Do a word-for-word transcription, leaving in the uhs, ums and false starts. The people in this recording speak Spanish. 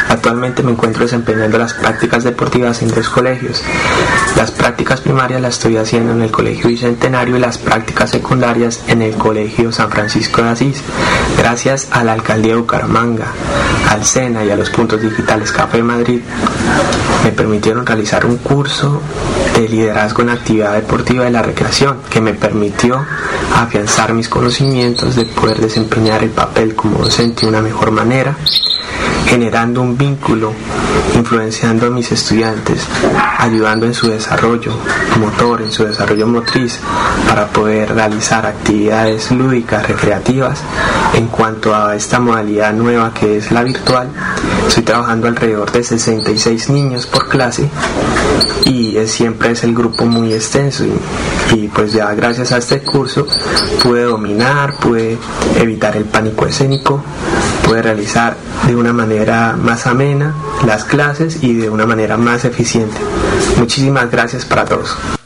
Actualmente me encuentro desempeñando las prácticas deportivas en dos colegios. Las prácticas primarias las estoy haciendo en el Colegio Bicentenario y las prácticas secundarias en el Colegio San Francisco de Asís. Gracias a la Alcaldía de Bucaramanga, al SENA y a los puntos digitales Café Madrid, me permitieron realizar un curso de liderazgo en actividad deportiva de la recreación que me permitió afianzar mis conocimientos de poder desempeñar el papel como docente de una mejor manera, generando un vínculo, influenciando a mis estudiantes, ayudando en su desarrollo motor, en su desarrollo motriz, para poder realizar actividades lúdicas, recreativas. En cuanto a esta modalidad nueva que es la virtual, estoy trabajando alrededor de sesenta y seis niños por clase y es, siempre es el grupo muy extenso y, y pues ya gracias a este curso pude dominar, pude evitar el pánico escénico, pude realizar de una manera más amena las clases y de una manera más eficiente. Muchísimas gracias para todos.